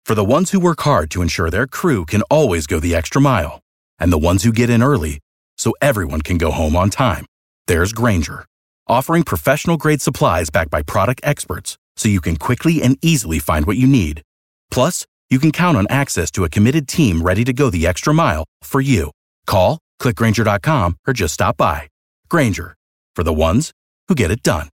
For the ones who work hard to ensure their crew can always go the extra mile, and the ones who get in early so everyone can go home on time, there's Grainger, offering professional-grade supplies backed by product experts so you can quickly and easily find what you need. Plus, you can count on access to a committed team ready to go the extra mile for you. Call, click Grainger.com, or just stop by. Grainger, for the ones who get it done.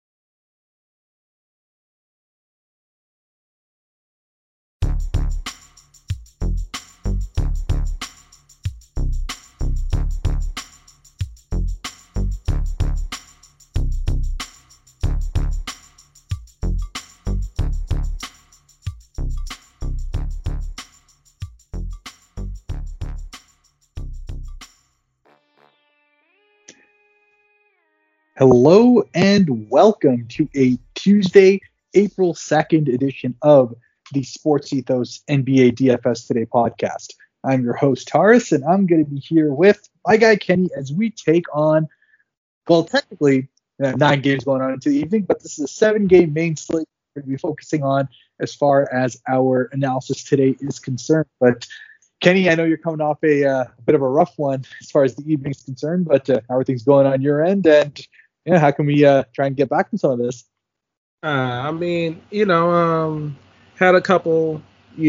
Hello and welcome to a Tuesday, April 2nd edition of the Sports Ethos NBA DFS Today podcast. I'm your host, Taurus, and I'm going to be here with my guy, Kenny, as we take on, well, technically, 9 games going on into the evening, but this is a 7-game main slate we're going to be focusing on as far as our analysis today is concerned. But Kenny, I know you're coming off a bit of a rough one as far as the evening is concerned, but how are things going on your end? And how can we try and get back from some of this? Had a couple,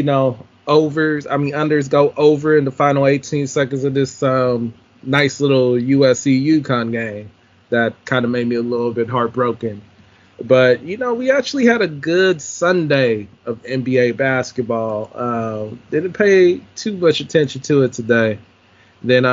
overs. Unders go over in the final 18 seconds of this nice little USC UConn game. That kind of made me a little bit heartbroken. But, we actually had a good Sunday of NBA basketball. Didn't pay too much attention to it today. Then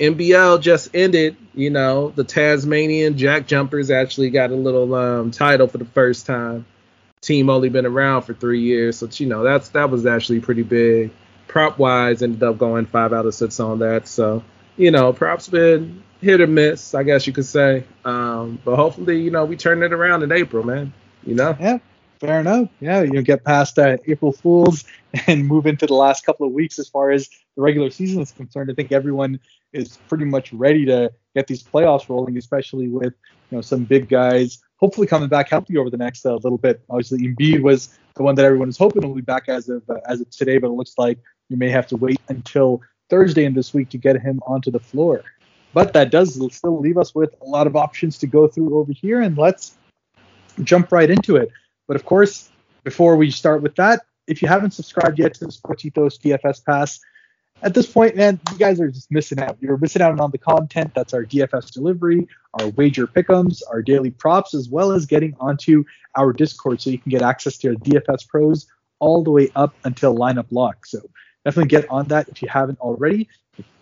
NBL just ended. The Tasmanian Jack Jumpers actually got a little title for the first time. Team only been around for 3 years, so that was actually pretty big. Prop wise, ended up going 5 out of 6 on that. So props been hit or miss, I guess you could say. But hopefully, we turn it around in April, man. Yeah, fair enough. Yeah, get past April Fools and move into the last couple of weeks as far as the regular season is concerned. I think everyone is pretty much ready to get these playoffs rolling, especially with some big guys hopefully coming back healthy over the next little bit. Obviously, Embiid was the one that everyone is hoping will be back as of today, but it looks like you may have to wait until Thursday in this week to get him onto the floor. But that does still leave us with a lot of options to go through over here, and let's jump right into it. But of course, before we start with that, if you haven't subscribed yet to the Sports Ethos DFS Pass, at this point, man, you guys are just missing out. You're missing out on the content. That's our DFS delivery, our wager pick'ems, our daily props, as well as getting onto our Discord so you can get access to our DFS pros all the way up until lineup lock. So definitely get on that if you haven't already.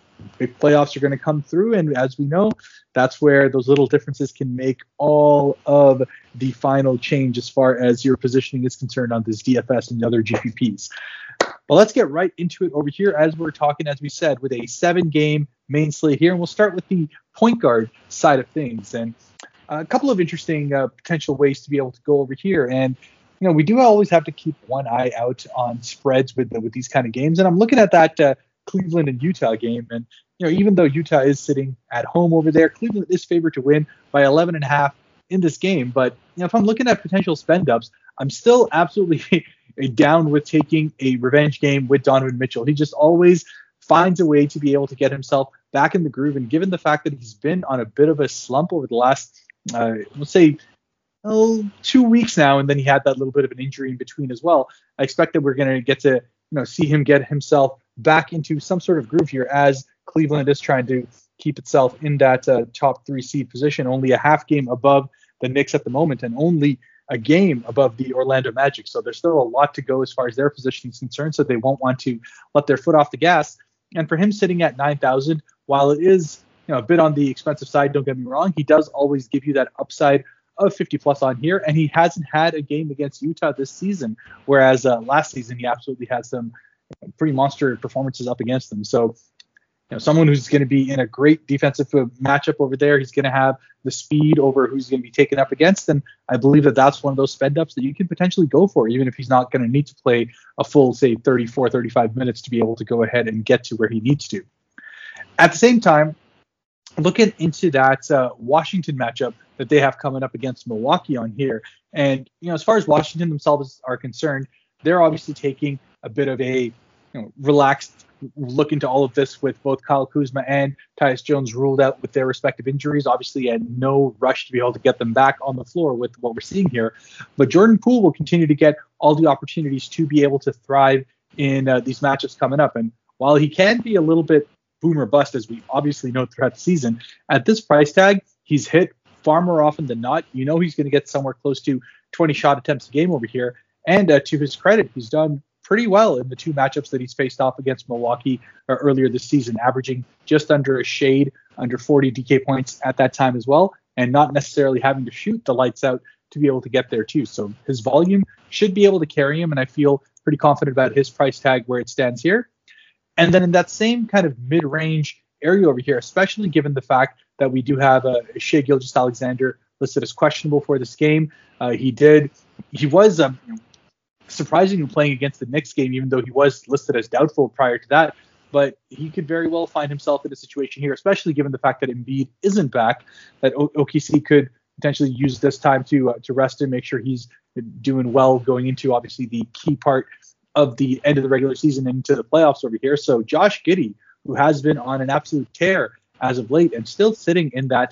Big playoffs are going to come through, and as we know, that's where those little differences can make all of the final change as far as your positioning is concerned on this DFS and the other GPPs. Well, let's get right into it over here as we're talking, as we said, with a 7-game main slate here, and we'll start with the point guard side of things, and a couple of interesting potential ways to be able to go over here. And we do always have to keep one eye out on spreads with these kind of games, and I'm looking at that Cleveland and Utah game, and even though Utah is sitting at home over there, Cleveland is favored to win by 11.5 in this game. But if I'm looking at potential spend ups, I'm still absolutely down with taking a revenge game with Donovan Mitchell. He just always finds a way to be able to get himself back in the groove, and given the fact that he's been on a bit of a slump over the last let's say 2 weeks now, and then he had that little bit of an injury in between as well, I expect that we're going to get to see him get himself back into some sort of groove here as Cleveland is trying to keep itself in that top 3 seed position, only a half game above the Knicks at the moment and only a game above the Orlando Magic. So there's still a lot to go as far as their position is concerned, so they won't want to let their foot off the gas. And for him sitting at 9,000, while it is a bit on the expensive side, don't get me wrong, he does always give you that upside of 50 plus on here, and he hasn't had a game against Utah this season, whereas last season he absolutely had some pretty monster performances up against them. So someone who's going to be in a great defensive matchup over there, he's going to have the speed over who's going to be taken up against, and I believe that that's one of those spend ups that you can potentially go for, even if he's not going to need to play a full, say, 34, 35 minutes to be able to go ahead and get to where he needs to. At the same time, looking into that Washington matchup that they have coming up against Milwaukee on here, and as far as Washington themselves are concerned, they're obviously taking a bit of a relaxed look into all of this with both Kyle Kuzma and Tyus Jones ruled out with their respective injuries, obviously, and no rush to be able to get them back on the floor with what we're seeing here. But Jordan Poole will continue to get all the opportunities to be able to thrive in these matchups coming up. And while he can be a little bit boom or bust, as we obviously know throughout the season, at this price tag, he's hit far more often than not. He's going to get somewhere close to 20 shot attempts a game over here. And to his credit, he's done pretty well in the two matchups that he's faced off against Milwaukee earlier this season, averaging just under a shade, under 40 DK points at that time as well, and not necessarily having to shoot the lights out to be able to get there too. So his volume should be able to carry him, and I feel pretty confident about his price tag where it stands here. And then in that same kind of mid-range area over here, especially given the fact that we do have Shai Gilgeous-Alexander listed as questionable for this game. He was surprisingly playing against the Knicks game, even though he was listed as doubtful prior to that. But he could very well find himself in a situation here, especially given the fact that Embiid isn't back, that OKC could potentially use this time to rest him, make sure he's doing well going into obviously the key part of the end of the regular season into the playoffs over here. So Josh Giddey, who has been on an absolute tear as of late and still sitting in that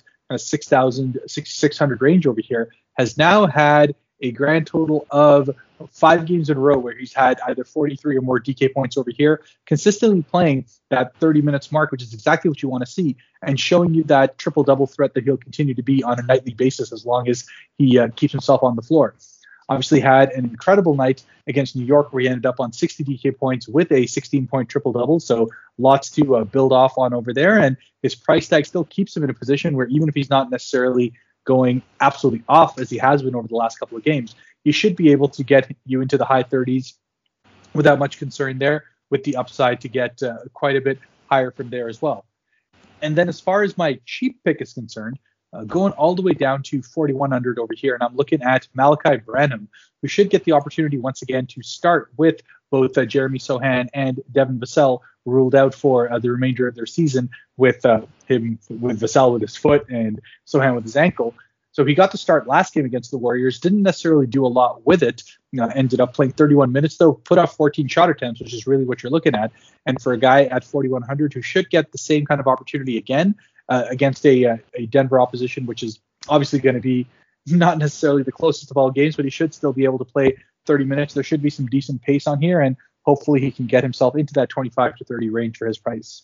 6,600 range over here, has now had a grand total of 5 games in a row where he's had either 43 or more DK points over here, consistently playing that 30 minutes mark, which is exactly what you want to see, and showing you that triple-double threat that he'll continue to be on a nightly basis as long as he keeps himself on the floor. Obviously had an incredible night against New York where he ended up on 60 DK points with a 16-point triple-double, so lots to build off on over there, and his price tag still keeps him in a position where even if he's not necessarily going absolutely off as he has been over the last couple of games, he should be able to get you into the high 30s without much concern there, with the upside to get quite a bit higher from there as well. And then as far as my cheap pick is concerned, going all the way down to 4,100 over here, and I'm looking at Malachi Branham, who should get the opportunity once again to start with both Jeremy Sohan and Devin Vassell ruled out for the remainder of their season with Vassell with his foot and Sohan with his ankle. So he got to start last game against the Warriors, didn't necessarily do a lot with it, ended up playing 31 minutes though, put off 14 shot attempts, which is really what you're looking at. And for a guy at 4,100 who should get the same kind of opportunity again against a Denver opposition, which is obviously going to be not necessarily the closest of all games, but he should still be able to play 30 minutes. There should be some decent pace on here, and hopefully he can get himself into that 25 to 30 range for his price.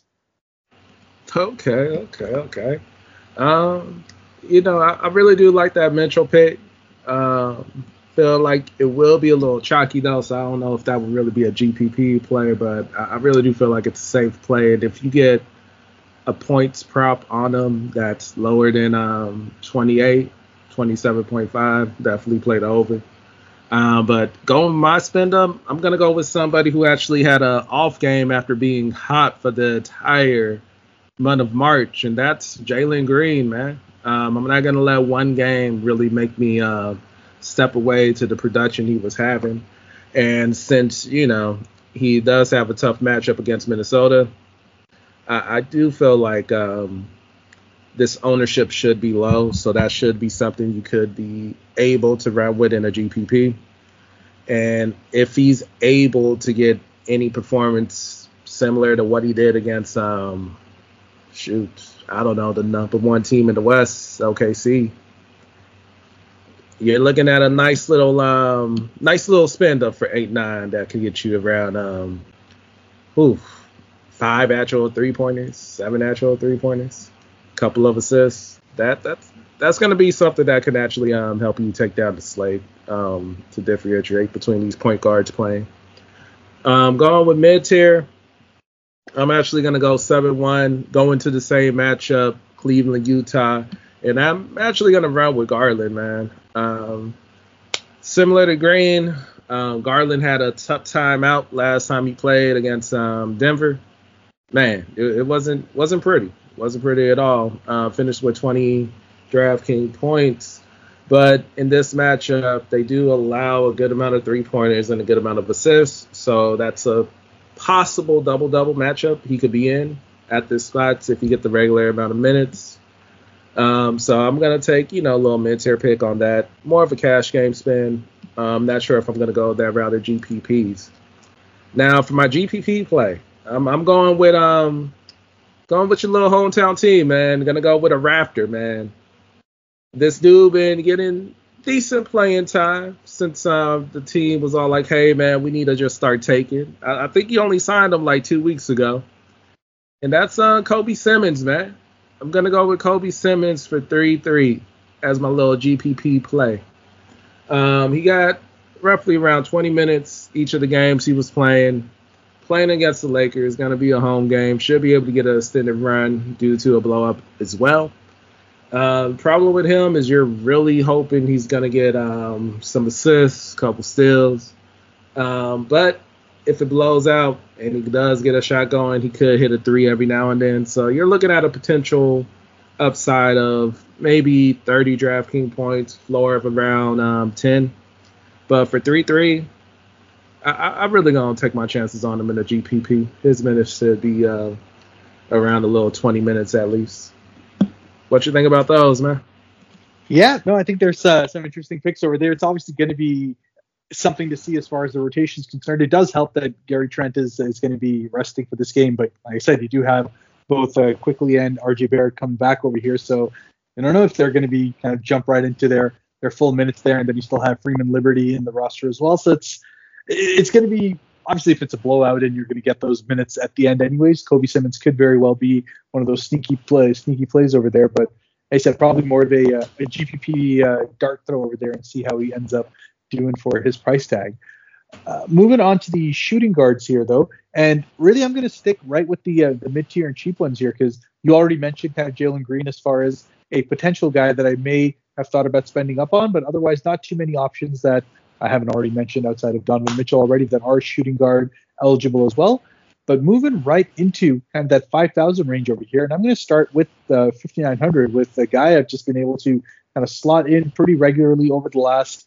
Okay. I really do like that Mitchell pick. Feel like it will be a little chalky though, so I don't know if that would really be a GPP play, but I really do feel like it's a safe play. And if you get a points prop on them that's lower than 27.5, definitely play the over. But going my spend up, I'm going to go with somebody who actually had an off game after being hot for the entire month of March, and that's Jalen Green, man. I'm not going to let one game really make me step away to the production he was having. And since, he does have a tough matchup against Minnesota, I do feel like this ownership should be low, so that should be something you could be able to run with in a GPP. And if he's able to get any performance similar to what he did against, the number one team in the West, OKC, you're looking at a nice little spend up for 8-9 that could get you around 5 actual 3-pointers, 7 actual 3-pointers, a couple of assists. That's going to be something that can actually help you take down the slate to differentiate between these point guards playing. Going with mid-tier, I'm actually going to go 7-1, go into the same matchup, Cleveland, Utah, and I'm actually going to run with Garland, man. Similar to Green, Garland had a tough time out last time he played against Denver. Man, it wasn't pretty. It wasn't pretty at all. Finished with 20 DraftKings points. But in this matchup, they do allow a good amount of 3-pointers and a good amount of assists. So that's a possible double-double matchup he could be in at this spot if you get the regular amount of minutes. So I'm going to take, a little mid-tier pick on that. More of a cash game spin. I'm not sure if I'm going to go that route of GPPs. Now for my GPP play, I'm going with your little hometown team, man. Gonna go with a Raptor, man. This dude been getting decent playing time since the team was all like, hey, man, we need to just start taking. I think he only signed him like 2 weeks ago. And that's Kobe Simmons, man. I'm going to go with Kobe Simmons for 3-3 as my little GPP play. He got roughly around 20 minutes each of the games he was playing. Playing against the Lakers, going to be a home game. Should be able to get an extended run due to a blow-up as well. Problem with him is you're really hoping he's going to get some assists, a couple steals. But if it blows out and he does get a shot going, he could hit a three every now and then. So you're looking at a potential upside of maybe 30 DraftKings points, floor of around 10. But for 3-3, I'm really going to take my chances on him in the GPP. His minutes should be around a little 20 minutes at least. What you think about those, man? Yeah, no, I think there's some interesting picks over there. It's obviously going to be something to see as far as the rotation is concerned. It does help that Gary Trent is going to be resting for this game, but like I said, you do have both Quickly and RJ Barrett coming back over here, so I don't know if they're going to be kind of jump right into their full minutes there, and then you still have Freeman Liberty in the roster as well. So it's going to be, obviously, if it's a blowout and you're going to get those minutes at the end anyways, Kobe Simmons could very well be one of those sneaky plays over there. But like I said, probably more of a GPP dart throw over there and see how he ends up doing for his price tag. Moving on to the shooting guards here, though, and really I'm going to stick right with the mid-tier and cheap ones here because you already mentioned kind of Jalen Green as far as a potential guy that I may have thought about spending up on, but otherwise not too many options that I haven't already mentioned outside of Donovan Mitchell already that are shooting guard eligible as well. But moving right into kind of that 5,000 range over here, and I'm going to start with 5,900 with a guy I've just been able to kind of slot in pretty regularly over the last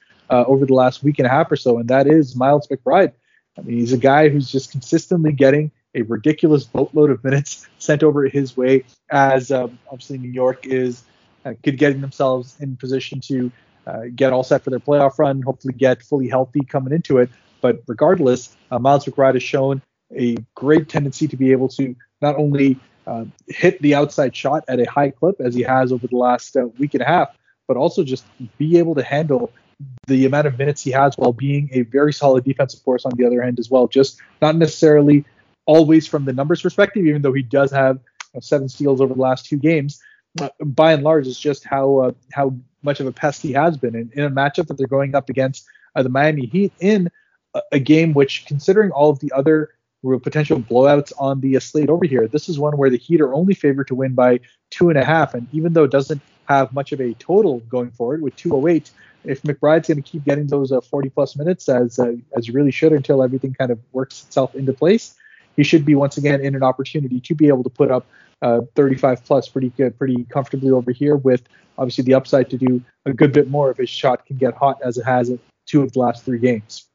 week and a half or so, and that is Miles McBride. I mean, he's a guy who's just consistently getting a ridiculous boatload of minutes sent over his way as obviously New York is getting themselves in position to get all set for their playoff run, hopefully get fully healthy coming into it. But regardless, Miles McBride has shown a great tendency to be able to not only hit the outside shot at a high clip as he has over the last week and a half, but also just be able to handle the amount of minutes he has while being a very solid defensive force on the other end as well. Just not necessarily always from the numbers perspective, even though he does have 7 steals over the last 2 games. By and large, it's just how much of a pest he has been in a matchup that they're going up against the Miami Heat in a game which, considering all of the other potential blowouts on the slate over here, this is one where the Heat are only favored to win by 2.5. And even though it doesn't have much of a total going forward with 208, if McBride's going to keep getting those 40-plus minutes as he really should until everything kind of works itself into place, he should be once again in an opportunity to be able to put up 35-plus pretty comfortably over here with obviously the upside to do a good bit more if his shot can get hot as it has in 2 of the last 3 games.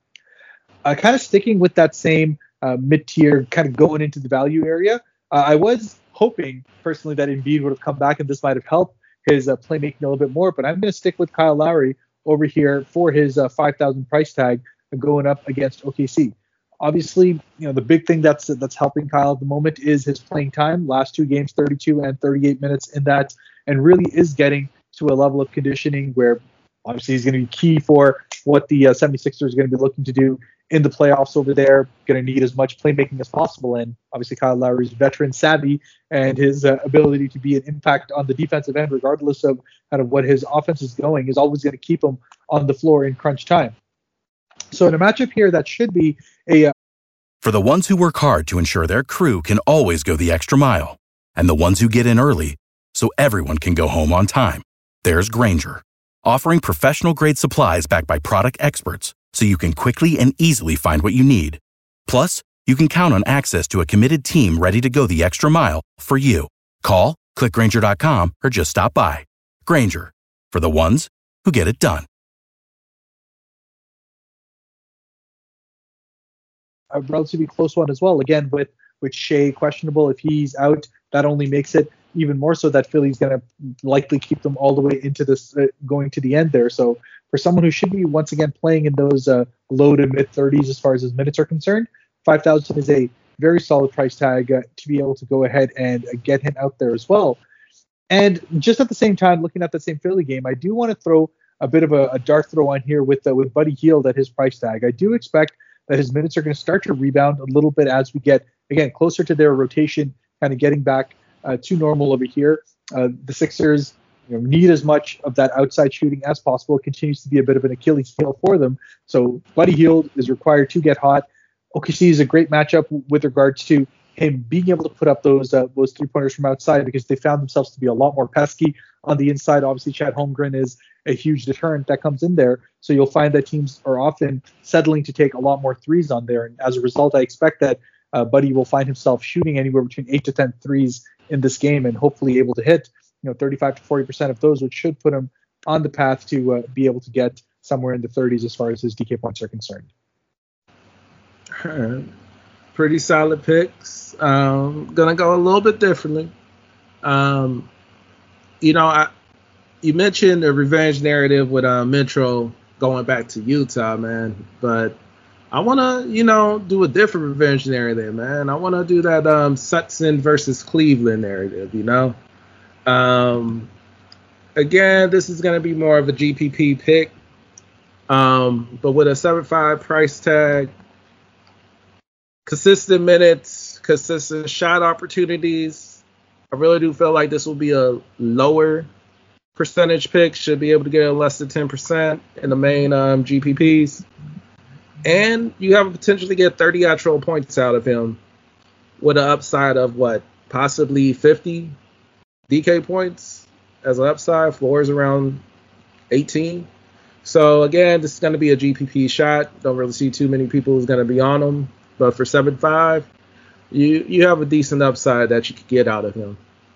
Kind of sticking with that same mid-tier, kind of going into the value area, I was hoping personally that Embiid would have come back and this might have helped his playmaking a little bit more, but I'm going to stick with Kyle Lowry over here for his 5,000 price tag going up against OKC. Obviously, the big thing that's helping Kyle at the moment is his playing time. Last 2 games, 32 and 38 minutes in that, and really is getting to a level of conditioning where obviously he's going to be key for what the 76ers are going to be looking to do in the playoffs over there. Going to need as much playmaking as possible, and obviously Kyle Lowry's veteran savvy and his ability to be an impact on the defensive end, regardless of kind of what his offense is going, is always going to keep him on the floor in crunch time. So in a matchup here, that should be a... For the ones who work hard to ensure their crew can always go the extra mile, and the ones who get in early so everyone can go home on time, there's Grainger, offering professional-grade supplies backed by product experts so you can quickly and easily find what you need. Plus, you can count on access to a committed team ready to go the extra mile for you. Call, click Grainger.com, or just stop by. Grainger, for the ones who get it done. A relatively close one as well. Again, with Shea questionable, if he's out, that only makes it even more so that Philly's going to likely keep them all the way into this going to the end there. So for someone who should be once again playing in those low to mid 30s as far as his minutes are concerned, 5,000 is a very solid price tag to be able to go ahead and get him out there as well. And just at the same time, looking at the same Philly game, I do want to throw a bit of a dart throw on here with Buddy Hield at his price tag. I do expect that his minutes are going to start to rebound a little bit as we get, again, closer to their rotation, kind of getting back to normal over here. The Sixers need as much of that outside shooting as possible. It continues to be a bit of an Achilles heel for them. So Buddy Hield is required to get hot. OKC is a great matchup with regards to him being able to put up those three-pointers from outside because they found themselves to be a lot more pesky on the inside. Obviously, Chad Holmgren is a huge deterrent that comes in there. So you'll find that teams are often settling to take a lot more threes on there. And as a result, I expect that Buddy will find himself shooting anywhere between 8 to 10 threes in this game and hopefully able to hit 35 to 40% of those, which should put him on the path to be able to get somewhere in the 30s as far as his DK points are concerned. Pretty solid picks. Gonna go a little bit differently. You mentioned the revenge narrative with Metro going back to Utah, man. But I want to, do a different revenge narrative, man. I want to do that Sutton versus Cleveland narrative, Again, this is going to be more of a GPP pick. But with a 7.5 price tag, consistent minutes, consistent shot opportunities, I really do feel like this will be a lower percentage pick. Should be able to get less than 10% in the main GPPs. And you have a potential to get 30 actual points out of him with an upside of possibly 50 DK points as an upside. Floors around 18. So again, this is going to be a GPP shot. Don't really see too many people who's going to be on him. But for 7.5, you have a decent upside that you could get out of him.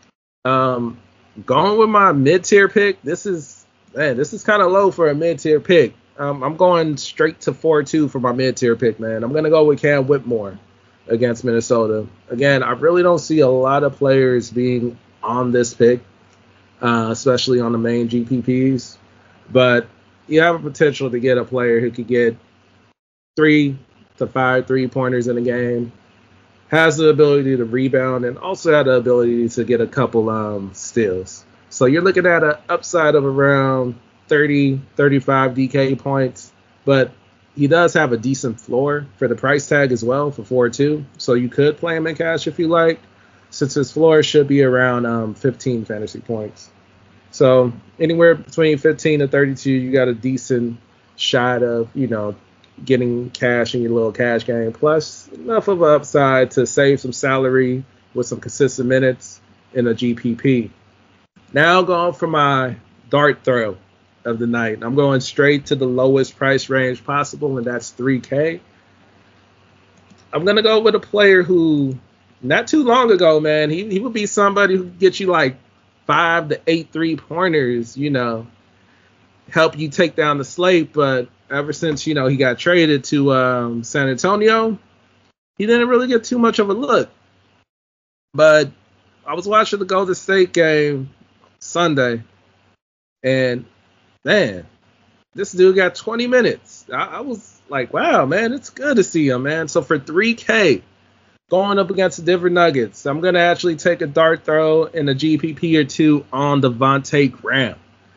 Going with my mid-tier pick, this is kind of low for a mid-tier pick. I'm going straight to 4-2 for my mid-tier pick, man. I'm going to go with Cam Whitmore against Minnesota. Again, I really don't see a lot of players being on this pick, especially on the main GPPs. But you have a potential to get a player who could get 3 to 5 3-pointers in a game, has the ability to rebound, and also had the ability to get a couple steals. So you're looking at an upside of around 30, 35 DK points, but he does have a decent floor for the price tag as well for 4-2. So you could play him in cash if you like, since his floor should be around 15 fantasy points. So anywhere between 15 to 32, you got a decent shot of, getting cash in your little cash game, plus enough of an upside to save some salary with some consistent minutes in a GPP. Now going for my dart throw of the night. I'm going straight to the lowest price range possible, and that's 3K. I'm going to go with a player who, not too long ago, man, he would be somebody who gets you 5 to 8 3-pointers, help you take down the slate, but ever since, he got traded to San Antonio, he didn't really get too much of a look. But I was watching the Golden State game Sunday, and, man, this dude got 20 minutes. I was like, wow, man, it's good to see him, man. So for 3K, going up against the Denver Nuggets, I'm going to actually take a dart throw in a GPP or two on Devontae Graham.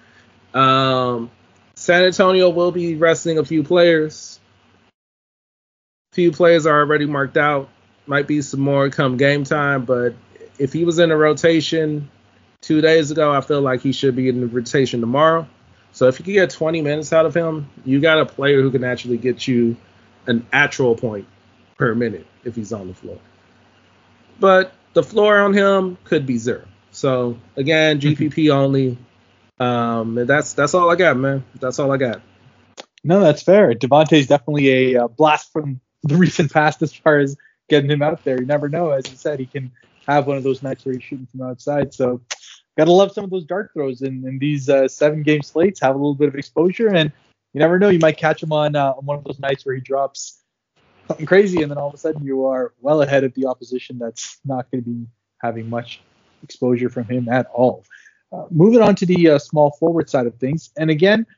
San Antonio will be resting a few players. Few players are already marked out. Might be some more come game time, but if he was in a rotation 2 days ago, I feel like he should be in the rotation tomorrow. So if you can get 20 minutes out of him, you got a player who can actually get you an actual point per minute if he's on the floor. But the floor on him could be 0. So again, GPP only. That's all I got, man. That's all I got. No, that's fair. Devontae's definitely a blast from the recent past as far as getting him out there. You never know. As you said, he can have one of those nights where he's shooting from outside. So gotta love some of those dart throws in these 7-game slates. Have a little bit of exposure, and you never know. You might catch him on one of those nights where he drops something crazy, and then all of a sudden you are well ahead of the opposition that's not going to be having much exposure from him at all. Moving on to the small forward side of things, and again,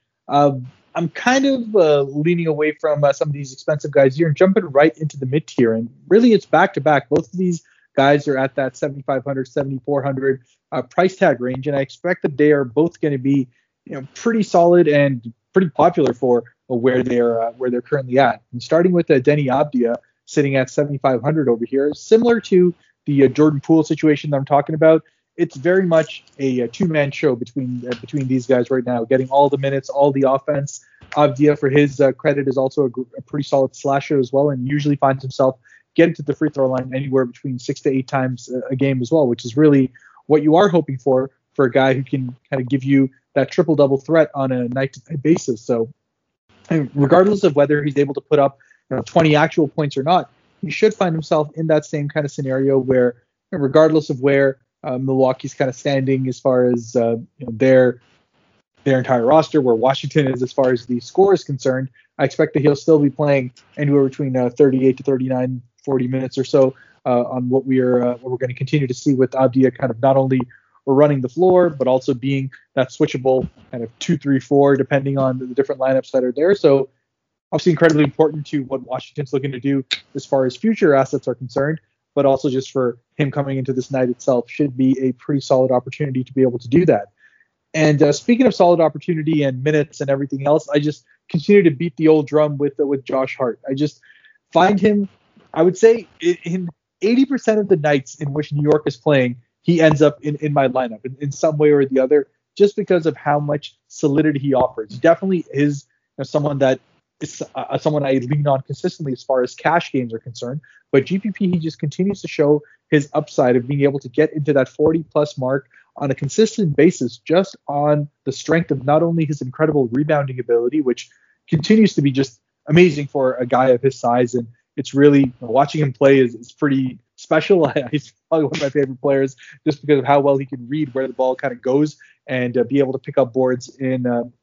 I'm kind of leaning away from some of these expensive guys here and jumping right into the mid tier. And really, it's back to back. Both of these guys are at that 7,500, 7,400 price tag range, and I expect that they are both going to be, pretty solid and pretty popular for where they're currently at. And starting with Deni Avdija sitting at 7,500 over here, similar to the Jordan Poole situation that I'm talking about. It's very much a two-man show between these guys right now, getting all the minutes, all the offense. Avdija, for his credit, is also a pretty solid slasher as well, and usually finds himself getting to the free throw line anywhere between 6 to 8 times a game as well, which is really what you are hoping for a guy who can kind of give you that triple-double threat on a night-to-night basis. So regardless of whether he's able to put up 20 actual points or not, he should find himself in that same kind of scenario where, regardless of where Milwaukee's kind of standing as far as their entire roster, where Washington is as far as the score is concerned, I expect that he'll still be playing anywhere between 38 to 39, 40 minutes or so on what we're going to continue to see with Avdija kind of not only running the floor, but also being that switchable kind of 2-3-4, depending on the different lineups that are there. So obviously incredibly important to what Washington's looking to do as far as future assets are concerned, but also just for him coming into this night itself should be a pretty solid opportunity to be able to do that. And speaking of solid opportunity and minutes and everything else, I just continue to beat the old drum with Josh Hart. I just find him, I would say, in 80% of the nights in which New York is playing, he ends up in my lineup in some way or the other, just because of how much solidity he offers. He definitely is someone that is someone I lean on consistently as far as cash games are concerned. But GPP, he just continues to show his upside of being able to get into that 40-plus mark on a consistent basis, just on the strength of not only his incredible rebounding ability, which continues to be just amazing for a guy of his size. And it's really, watching him play is pretty special. He's probably one of my favorite players just because of how well he can read where the ball kind of goes and be able to pick up boards in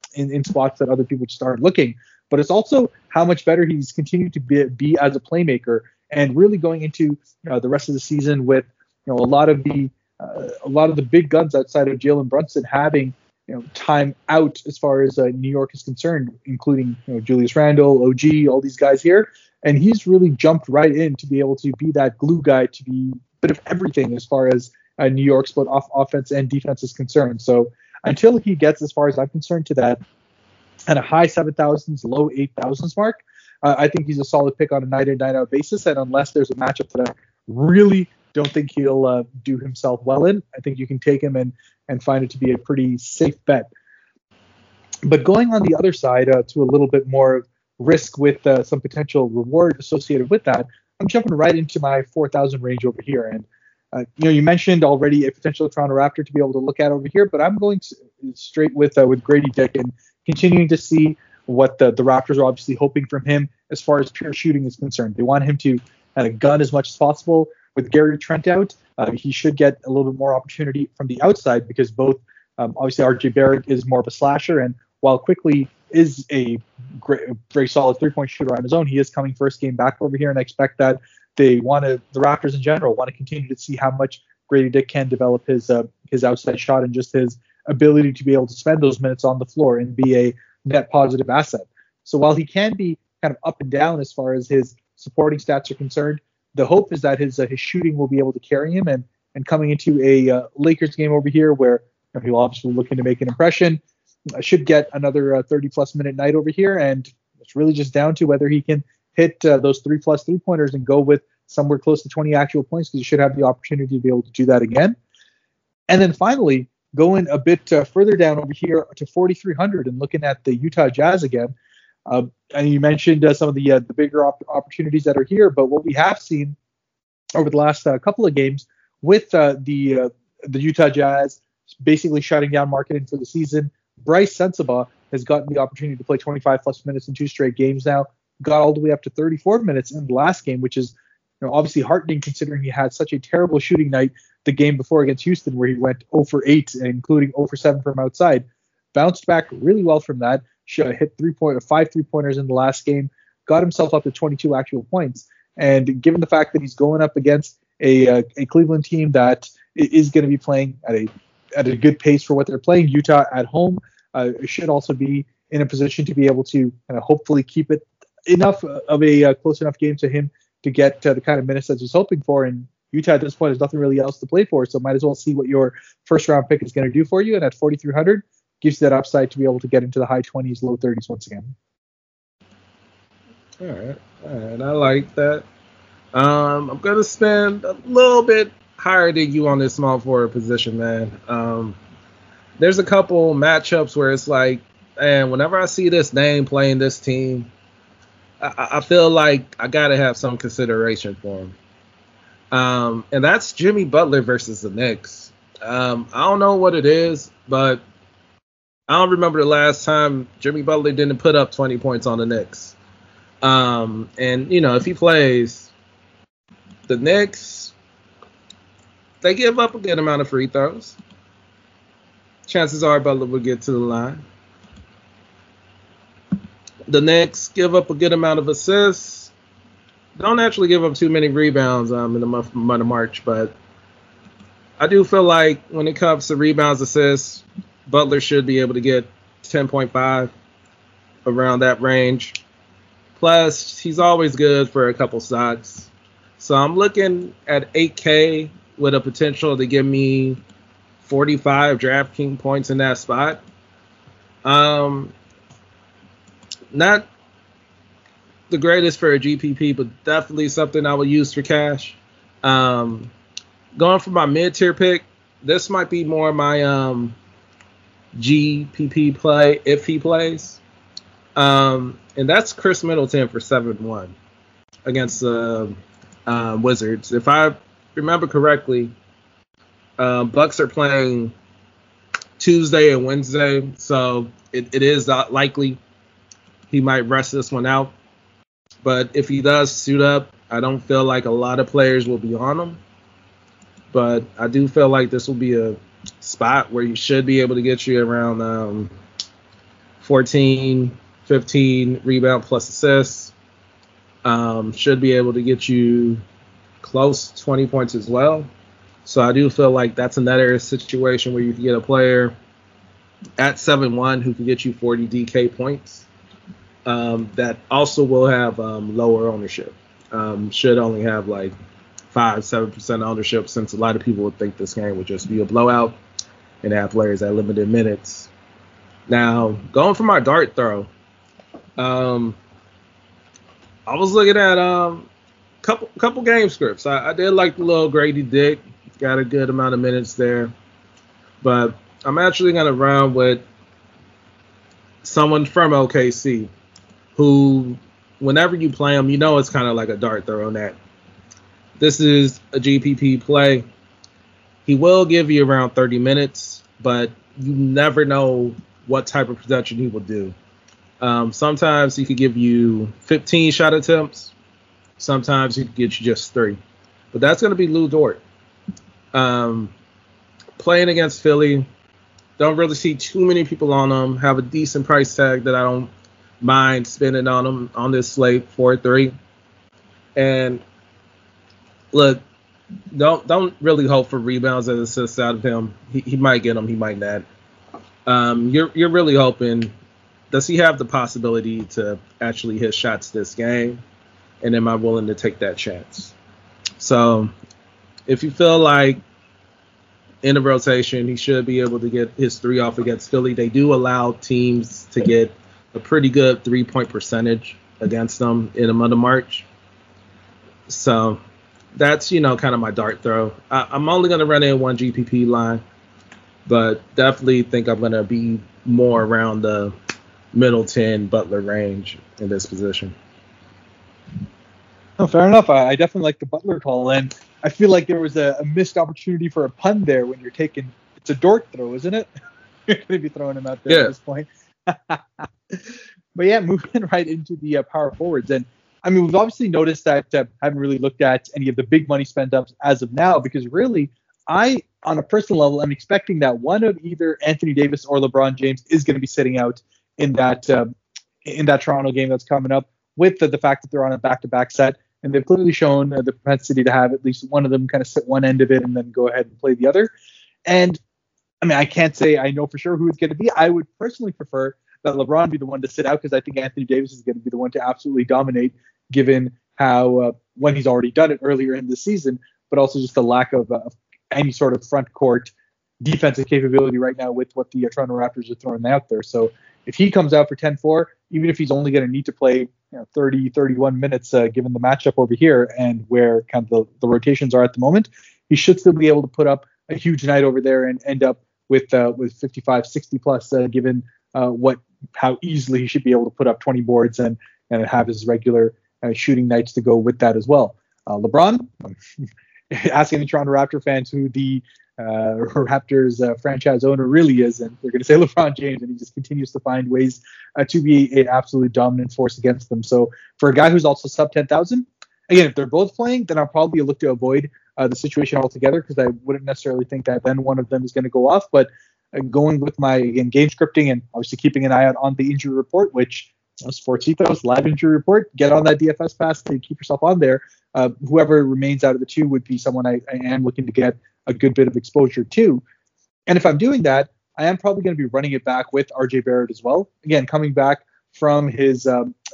spots that other people just aren't looking. But it's also how much better he's continued to be as a playmaker, and really going into the rest of the season with a lot of the big guns outside of Jalen Brunson having time out as far as New York is concerned, including Julius Randle, OG, all these guys here. And he's really jumped right in to be able to be that glue guy, to be a bit of everything as far as New York's both offense and defense is concerned. So until he gets, as far as I'm concerned, to that at a high 7,000s, low 8,000s mark, I think he's a solid pick on a night in, night out basis. And unless there's a matchup that I really don't think he'll do himself well in, I think you can take him and find it to be a pretty safe bet. But going on the other side to a little bit more risk with some potential reward associated with that, I'm jumping right into my 4,000 range over here. And you mentioned already a potential Toronto Raptor to be able to look at over here, but I'm going straight with Grady Dick and continuing to see what the Raptors are obviously hoping from him as far as pure shooting is concerned. They want him to kind of gun as much as possible. With Gary Trent out, he should get a little bit more opportunity from the outside because both, obviously, RJ Barrett is more of a slasher, and while Quickly is a very solid three-point shooter on his own, he is coming first game back over here, and I expect that the Raptors in general want to continue to see how much Grady Dick can develop his outside shot and just his ability to be able to spend those minutes on the floor and be a net positive asset. So while he can be kind of up and down as far as his supporting stats are concerned, the hope is that his shooting will be able to carry him, and coming into a Lakers game over here where he'll obviously looking to make an impression, should get another 30-plus minute night over here, and it's really just down to whether he can hit those 3+ three-pointers and go with somewhere close to 20 actual points, because he should have the opportunity to be able to do that again. And then finally, going a bit further down over here to 4,300 and looking at the Utah Jazz again. And you mentioned some of the bigger opportunities that are here, but what we have seen over the last couple of games with the Utah Jazz basically shutting down marketing for the season, Bryce Sensabaugh has gotten the opportunity to play 25+ minutes in 2 straight games now, got all the way up to 34 minutes in the last game, which is obviously heartening considering he had such a terrible shooting night the game before against Houston, where he went 0 for 8, including 0 for 7 from outside. Bounced back really well from that. Hit 5 3-pointers in the last game, got himself up to 22 actual points. And given the fact that he's going up against a Cleveland team that is going to be playing at a good pace for what they're playing. Utah at home should also be in a position to be able to kind of hopefully keep it enough of a close enough game to him to get the kind of minutes that he's hoping for. And Utah at this point has nothing really else to play for, so might as well see what your first round pick is going to do for you. And at 4,300, gives you that upside to be able to get into the high 20s, low 30s once again. All right. I like that. I'm going to spend a little bit higher than you on this small forward position, man. There's a couple matchups where it's like, and whenever I see this name playing this team, I feel like I got to have some consideration for him. And that's Jimmy Butler versus the Knicks. I don't know what it is, but I don't remember the last time Jimmy Butler didn't put up 20 points on the Knicks. And, if he plays the Knicks, they give up a good amount of free throws. Chances are Butler will get to the line. The Knicks give up a good amount of assists. Don't actually give up too many rebounds in the month of March, but I do feel like when it comes to rebounds, assists, Butler should be able to get 10.5 around that range. Plus, he's always good for a couple stocks. So I'm looking at 8K with a potential to give me 45 DraftKings points in that spot. Not the greatest for a GPP, but definitely something I would use for cash. Going for my mid-tier pick, this might be more my GPP play if he plays. And that's Chris Middleton for 7-1 against the Wizards. If I remember correctly, Bucks are playing Tuesday and Wednesday, so it is likely he might rest this one out. But if he does suit up, I don't feel like a lot of players will be on him. But I do feel like this will be a spot where you should be able to get you around 14, 15 rebound plus assists. Should be able to get you close to 20 points as well. So I do feel like that's another situation where you can get a player at 7-1 who can get you 40 DK points. That also will have lower ownership. Should only have like 5-7% ownership, since a lot of people would think this game would just be a blowout and have players at limited minutes. Now, going for my dart throw, I was looking at couple game scripts. I did like the little Grady Dick, got a good amount of minutes there, but I'm actually going to run with someone from OKC who, whenever you play him, it's kind of like a dart throw on that. This is a GPP play. He will give you around 30 minutes, but you never know what type of production he will do. Sometimes he could give you 15 shot attempts. Sometimes he could get you just 3. But that's going to be Lu Dort. Playing against Philly, don't really see too many people on him. Have a decent price tag that I don't mind spending on him on this slate, 4-3. And look, don't really hope for rebounds and assists out of him. He might get them, he might not. You're really hoping, does he have the possibility to actually hit shots this game? And am I willing to take that chance? So if you feel like in the rotation he should be able to get his 3 off against Philly, they do allow teams to get a pretty good 3-point percentage against them in the month of March. So that's, kind of my dart throw. I'm only going to run in one GPP line, but definitely think I'm going to be more around the Middleton Butler range in this position. Oh, fair enough. I definitely like the Butler call, and I feel like there was a missed opportunity for a pun there when you're taking – it's a Dort throw, isn't it? You're going to be throwing him out there at this point. But yeah, moving right into the power forwards. And I mean, we've obviously noticed that haven't really looked at any of the big money spend ups as of now, because really, on a personal level, I'm expecting that one of either Anthony Davis or LeBron James is going to be sitting out in that Toronto game that's coming up, with the fact that they're on a back-to-back set. and they've clearly shown the propensity to have at least one of them kind of sit one end of it and then go ahead and play the other. And I mean, I can't say I know for sure who it's going to be. I would personally prefer that LeBron be the one to sit out, because I think Anthony Davis is going to be the one to absolutely dominate, given how when he's already done it earlier in the season, but also just the lack of any sort of front court defensive capability right now with what the Toronto Raptors are throwing out there. So if he comes out for 10-4, even if he's only going to need to play 30, 31 minutes, given the matchup over here and where kind of the rotations are at the moment, he should still be able to put up a huge night over there and end up with 55, 60 plus, given how easily he should be able to put up 20 boards and have his regular shooting nights to go with that as well. LeBron, ask any Toronto Raptor fans who the Raptors franchise owner really is, and they're going to say LeBron James, and he just continues to find ways to be an absolute dominant force against them. So for a guy who's also sub 10,000, again, if they're both playing, then I'll probably look to avoid the situation altogether, because I wouldn't necessarily think that then one of them is going to go off. But going with my game scripting and obviously keeping an eye out on the injury report, which Sports Ethos live injury report, get on that DFS pass to keep yourself on there. Whoever remains out of the two would be someone I am looking to get a good bit of exposure to. And if I'm doing that, I am probably going to be running it back with RJ Barrett as well. Again, coming back from his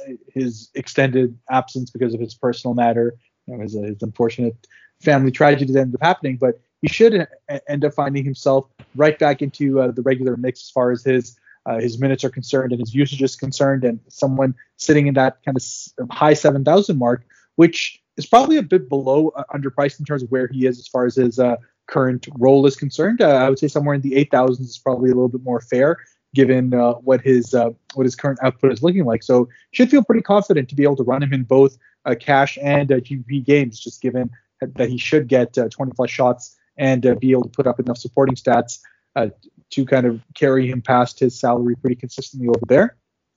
extended absence because of his personal matter, his unfortunate family tragedy that ended up happening, but he should end up finding himself right back into the regular mix as far as his minutes are concerned and his usage is concerned, and someone sitting in that kind of high 7,000 mark, which is probably a bit below underpriced in terms of where he is as far as his current role is concerned. I would say somewhere in the 8,000s is probably a little bit more fair, given what his current output is looking like. So should feel pretty confident to be able to run him in both cash and GPP games, just given that he should get 20 plus shots and be able to put up enough supporting stats to kind of carry him past his salary pretty consistently over there.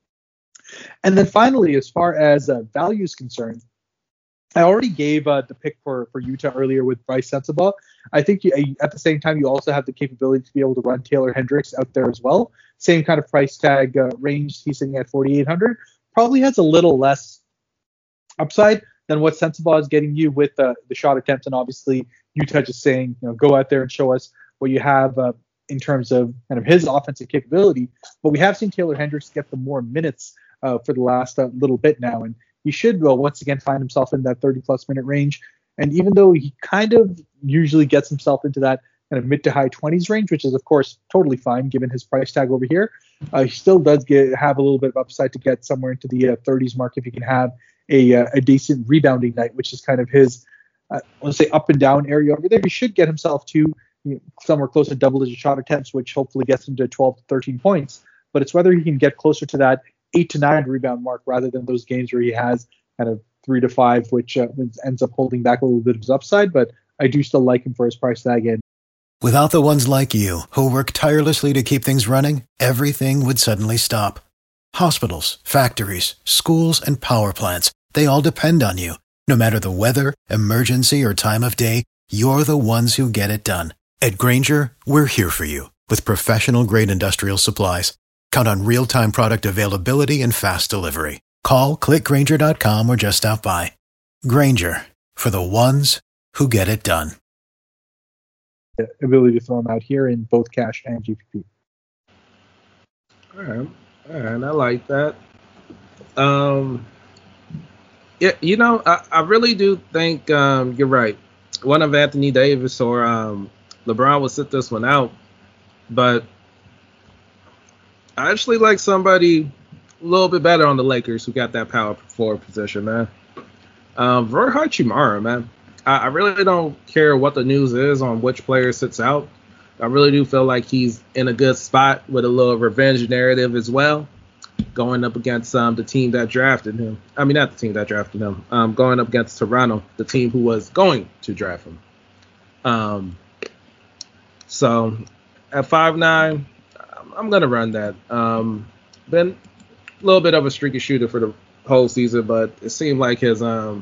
And then finally, as far as value is concerned, I already gave the pick for Utah earlier with Bryce Sensabaugh. I think at the same time, you also have the capability to be able to run Taylor Hendricks out there as well. Same kind of price tag range. He's sitting at 4,800. Probably has a little less upside than what Sensabaugh is getting you with the shot attempts. And obviously, Utah just saying, go out there and show us what you have in terms of kind of his offensive capability. But we have seen Taylor Hendricks get the more minutes for the last little bit now. And he should once again find himself in that 30-plus minute range. And even though he kind of usually gets himself into that kind of mid to high 20s range, which is, of course, totally fine given his price tag over here, he still does have a little bit of upside to get somewhere into the 30s mark if he can have a decent rebounding night, which is kind of his, let's say, up and down area over there. He should get himself to somewhere close to double-digit shot attempts, which hopefully gets him to 12 to 13 points. But it's whether he can get closer to that 8 to 9 rebound mark rather than those games where he has kind of 3 to 5, which ends up holding back a little bit of his upside. But I do still like him for his price tag. And without the ones like you who work tirelessly to keep things running, everything would suddenly stop. Hospitals, factories, schools, and power plants, they all depend on you. No matter the weather, emergency, or time of day, you're the ones who get it done. At Grainger, we're here for you with professional-grade industrial supplies. Count on real-time product availability and fast delivery. Call, click Grainger.com, or just stop by. Grainger, for the ones who get it done. The ability to throw him out here in both cash and GPP. All right, I like that. Yeah, I really do think you're right. One of Anthony Davis or LeBron will sit this one out, but I actually like somebody a little bit better on the Lakers who got that power forward position, man. Roy Hachimura, man. I really don't care what the news is on which player sits out. I really do feel like he's in a good spot with a little revenge narrative as well, going up against the team that drafted him. I mean, not the team that drafted him. Going up against Toronto, the team who was going to draft him. So at 5'9", I'm going to run that. Been a little bit of a streaky shooter for the whole season, but it seemed like his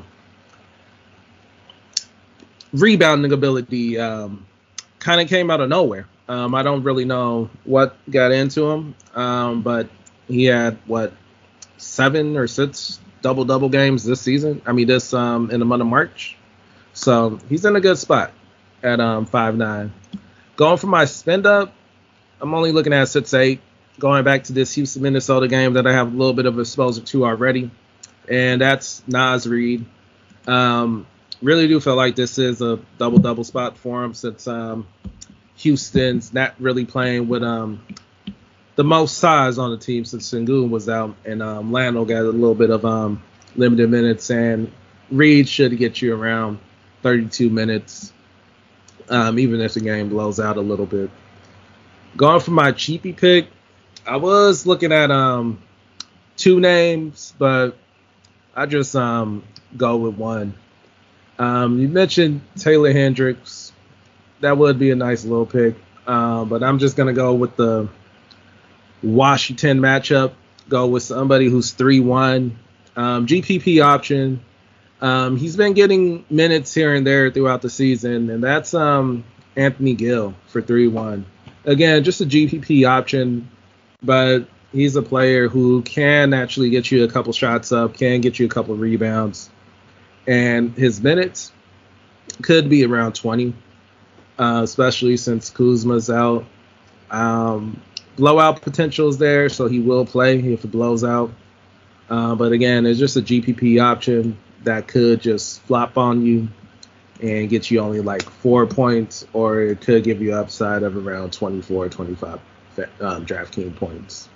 rebounding ability kind of came out of nowhere. I don't really know what got into him, but he had, 7 or 6 double games this season. I mean, this in the month of March. So he's in a good spot at 5'9". Going for my spend up, I'm only looking at 6'8". Going back to this Houston Minnesota game that I have a little bit of exposure to already, and that's Naz Reid. Really do feel like this is a double spot for him since Houston's not really playing with the most size on the team since Sengun was out, and Lando got a little bit of limited minutes, and Reid should get you around 32 minutes, even if the game blows out a little bit. Going for my cheapy pick, I was looking at 2 names, but I just go with one. You mentioned Taylor Hendricks. That would be a nice little pick, but I'm just going to go with the Washington matchup. Go with somebody who's 3-1. GPP option. He's been getting minutes here and there throughout the season, and that's Anthony Gill for 3-1. Again, just a GPP option, but he's a player who can actually get you a couple shots up, can get you a couple rebounds, and his minutes could be around 20, especially since Kuzma's out. Blowout potential is there, so he will play if it blows out. But again, it's just a GPP option that could just flop on you and get you only like 4 points, or it could give you upside of around 24, 25 DraftKings points.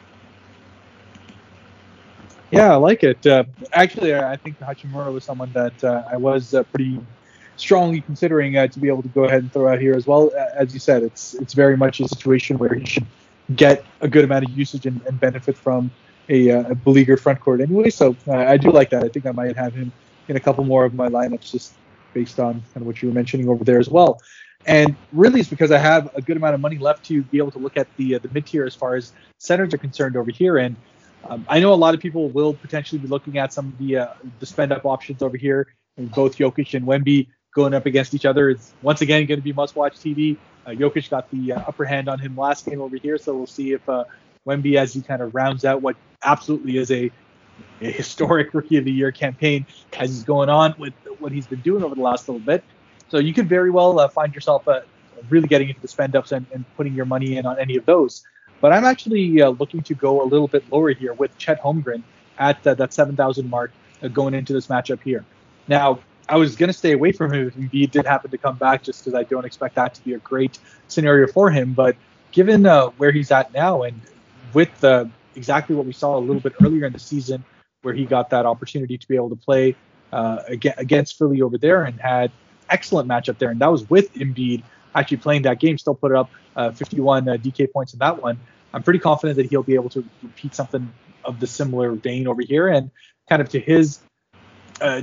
Yeah, I like it. Actually, I think Hachimura was someone that I was pretty strongly considering to be able to go ahead and throw out here as well. As you said, it's very much a situation where he should get a good amount of usage and benefit from a beleaguered front court anyway. So I do like that. I think I might have him in a couple more of my lineups just based on kind of what you were mentioning over there as well. And really it's because I have a good amount of money left to be able to look at the mid-tier as far as centers are concerned over here. And I know a lot of people will potentially be looking at some of the spend-up options over here, and both Jokic and Wemby going up against each other. It's once again going to be must-watch TV. Jokic got the upper hand on him last game over here, so we'll see if Wemby, as he kind of rounds out what absolutely is a historic Rookie of the Year campaign as he's going on with what he's been doing over the last little bit. So you could very well find yourself really getting into the spend-ups and putting your money in on any of those. But I'm actually looking to go a little bit lower here with Chet Holmgren at that 7,000 mark going into this matchup here. Now, I was going to stay away from him if Embiid did happen to come back, just because I don't expect that to be a great scenario for him. But given where he's at now, and with exactly what we saw a little bit earlier in the season, where he got that opportunity to be able to play against Philly over there and had excellent matchup there, and that was with Embiid actually playing that game, still put up 51 DK points in that one. I'm pretty confident that he'll be able to repeat something of the similar vein over here, and kind of to his I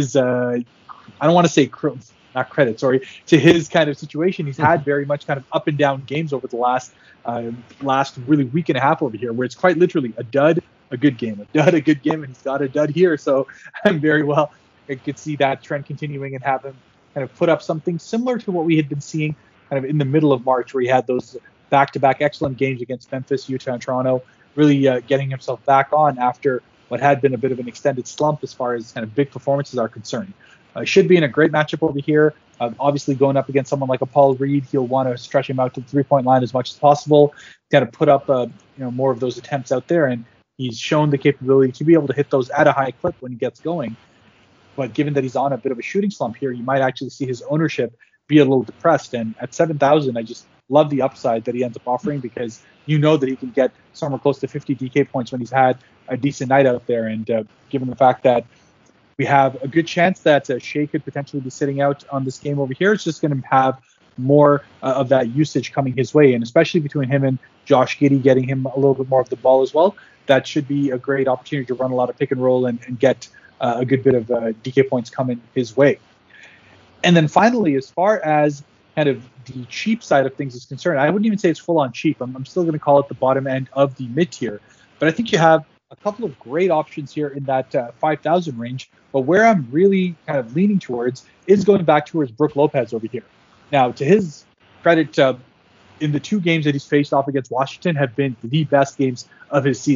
don't want to say not credit, sorry, to his kind of situation. He's had very much kind of up and down games over the last really week and a half over here, where it's quite literally a dud, a good game, a dud, a good game, and he's got a dud here. So I'm very well, I could see that trend continuing and have him kind of put up something similar to what we had been seeing kind of in the middle of March, where he had those back-to-back excellent games against Memphis, Utah, and Toronto, really getting himself back on after what had been a bit of an extended slump as far as kind of big performances are concerned. Should be in a great matchup over here. Obviously, going up against someone like a Paul Reed, he'll want to stretch him out to the three-point line as much as possible. Got to put up more of those attempts out there, and he's shown the capability to be able to hit those at a high clip when he gets going. But given that he's on a bit of a shooting slump here, you might actually see his ownership be a little depressed. And at 7,000, I just love the upside that he ends up offering, because you know that he can get somewhere close to 50 DK points when he's had a decent night out there. And given the fact that we have a good chance that Shea could potentially be sitting out on this game over here, it's just going to have more of that usage coming his way. And especially between him and Josh Giddey, getting him a little bit more of the ball as well, that should be a great opportunity to run a lot of pick and roll and get a good bit of DK points coming his way. And then finally, as far as kind of the cheap side of things is concerned, I wouldn't even say it's full on cheap. I'm still going to call it the bottom end of the mid tier. But I think you have a couple of great options here in that 5,000 range. But where I'm really kind of leaning towards is going back towards Brook Lopez over here. Now, to his credit, in the 2 games that he's faced off against Washington have been the best games of his season.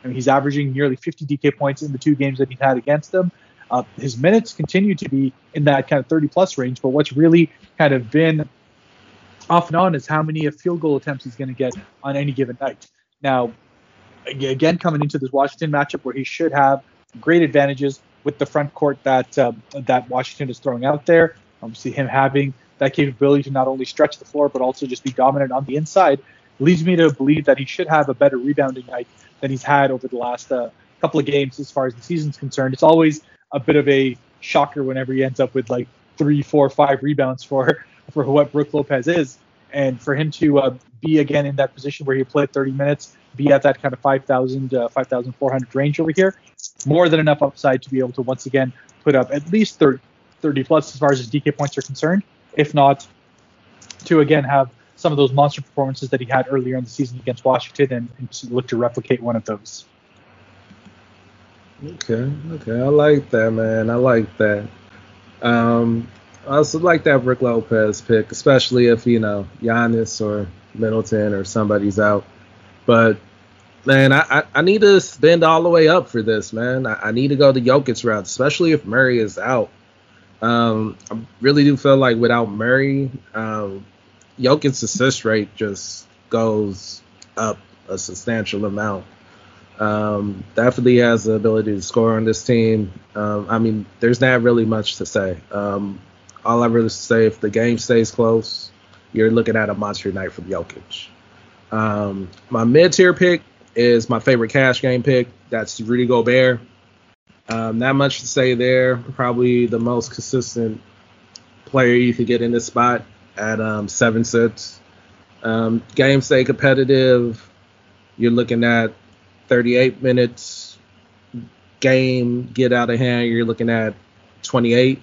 I mean, he's averaging nearly 50 DK points in the 2 games that he's had against them. His minutes continue to be in that kind of 30-plus range, but what's really kind of been off and on is how many field goal attempts he's going to get on any given night. Now, again, coming into this Washington matchup where he should have great advantages with the front court that Washington is throwing out there. Obviously, him having that capability to not only stretch the floor but also just be dominant on the inside leads me to believe that he should have a better rebounding night than he's had over the last couple of games as far as the season's concerned. It's always a bit of a shocker whenever he ends up with like 3, 4, 5 rebounds for what Brook Lopez is. And for him to be again in that position where he played 30 minutes, be at that kind of 5,000, 5,400 range over here, more than enough upside to be able to once again put up at least 30 plus as far as his DK points are concerned, if not to again have some of those monster performances that he had earlier in the season against Washington and to look to replicate one of those. Okay, I like that, man. I like that. I also like that Brook Lopez pick, especially if, Giannis or Middleton or somebody's out. But, man, I need to spend all the way up for this, man. I need to go the Jokic route, especially if Murray is out. I really do feel like without Murray, Jokic's assist rate just goes up a substantial amount. Definitely has the ability to score on this team. There's not really much to say. All I really say, if the game stays close, you're looking at a monster night from Jokic. My mid-tier pick is my favorite cash game pick. That's Rudy Gobert. Not much to say there. Probably the most consistent player you could get in this spot at 7-6. Game stay competitive. You're looking at 38 minutes. Game get out of hand, you're looking at 28.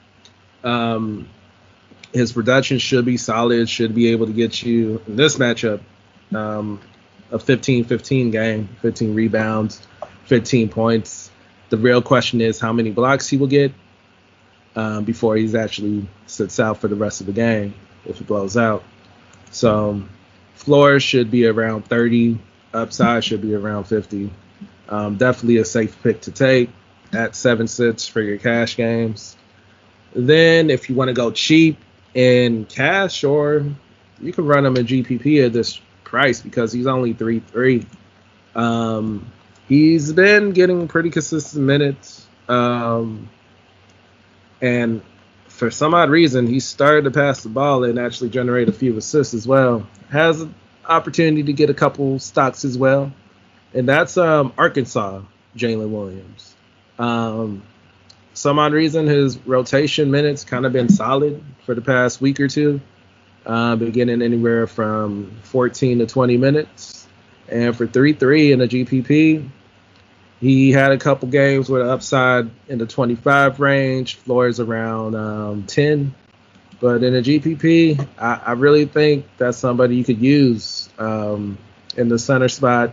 His production should be solid, should be able to get you in this matchup a 15-15 game, 15 rebounds, 15 points. The real question is how many blocks he will get before he's actually sits out for the rest of the game if he blows out. So floor should be around 30, upside should be around 50. Definitely a safe pick to take at 7-6 for your cash games. Then if you want to go cheap in cash, or you can run him a GPP at this price because he's only 3-3. He's been getting pretty consistent minutes. And for some odd reason, he started to pass the ball and actually generate a few assists as well. Has an opportunity to get a couple stocks as well. And that's Arkansas, Jalen Williams. Some odd reason, his rotation minutes kind of been solid for the past week or two. Beginning anywhere from 14 to 20 minutes. And for 3-3 in the GPP, he had a couple games with an upside in the 25 range, floors around 10. But in the GPP, I really think that's somebody you could use in the center spot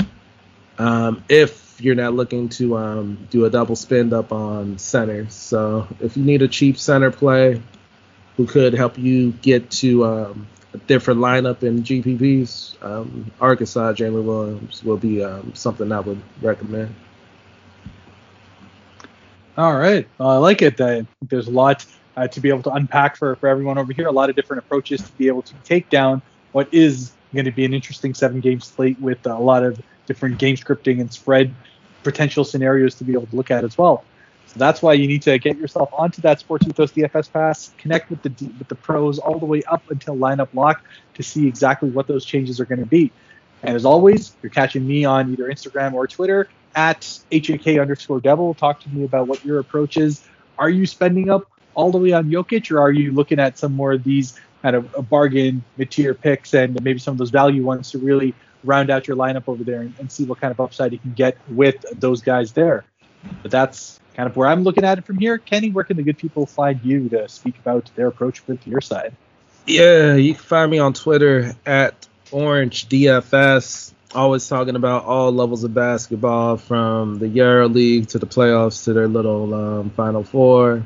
if you're not looking to do a double spend up on center. So if you need a cheap center play who could help you get to a different lineup in GPPs, Arkansas, Jalen Williams will be something I would recommend. All right. Well, I like it. I think there's a lot to be able to unpack for everyone over here, a lot of different approaches to be able to take down what is going to be an interesting 7-game slate with a lot of different game scripting and spread potential scenarios to be able to look at as well. So that's why you need to get yourself onto that Sports Ethos DFS Pass, connect with the pros all the way up until lineup lock to see exactly what those changes are going to be. And as always, you're catching me on either Instagram or Twitter at HAK_Devil. Talk to me about what your approach is. Are you spending up all the way on Jokic, or are you looking at some more of these kind of bargain mid-tier picks and maybe some of those value ones to really round out your lineup over there and see what kind of upside you can get with those guys there? But that's kind of where I'm looking at it from here. Kenny, where can the good people find you to speak about their approach with your side? Yeah, you can find me on Twitter at OrangeDFS. Always talking about all levels of basketball, from the Euro League to the playoffs to their little Final Four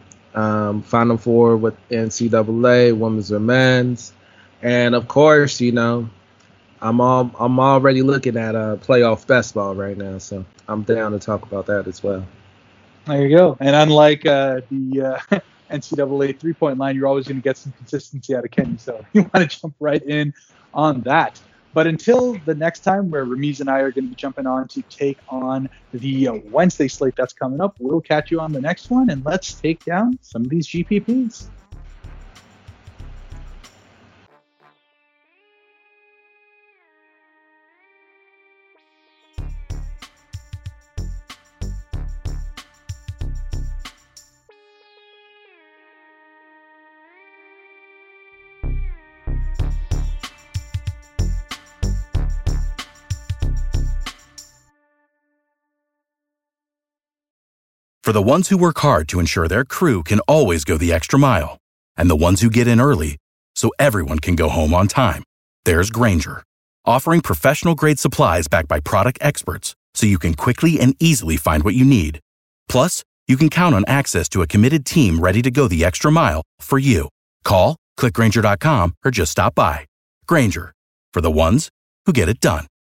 with NCAA, women's or men's. And of course, I'm already looking at playoff best ball right now, so I'm down to talk about that as well. There you go. And unlike the NCAA 3-point line, you're always going to get some consistency out of Kenny. So you want to jump right in on that. But until the next time where Ramiz and I are going to be jumping on to take on the Wednesday slate that's coming up, we'll catch you on the next one, and let's take down some of these GPPs. For the ones who work hard to ensure their crew can always go the extra mile, and the ones who get in early so everyone can go home on time, there's Grainger, offering professional-grade supplies backed by product experts so you can quickly and easily find what you need. Plus, you can count on access to a committed team ready to go the extra mile for you. Call, click Grainger.com, or just stop by. Grainger, for the ones who get it done.